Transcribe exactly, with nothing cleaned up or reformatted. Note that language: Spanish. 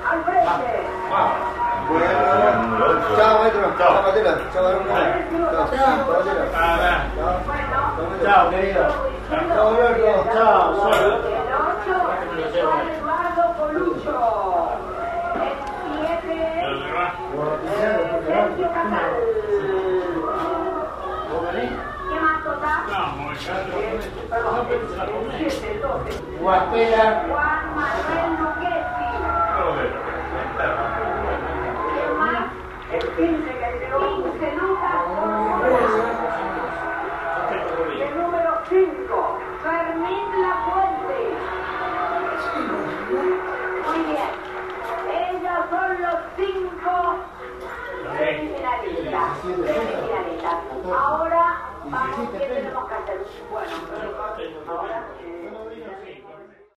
Bueno, chao maestro, chao Matela, chao alumno, chao, Chao, querido. chao Alberto, Chao, suerte. Eduardo Colucho. El siete. Sergio Casal. ¿Qué más total? Guapela. Juan Manuel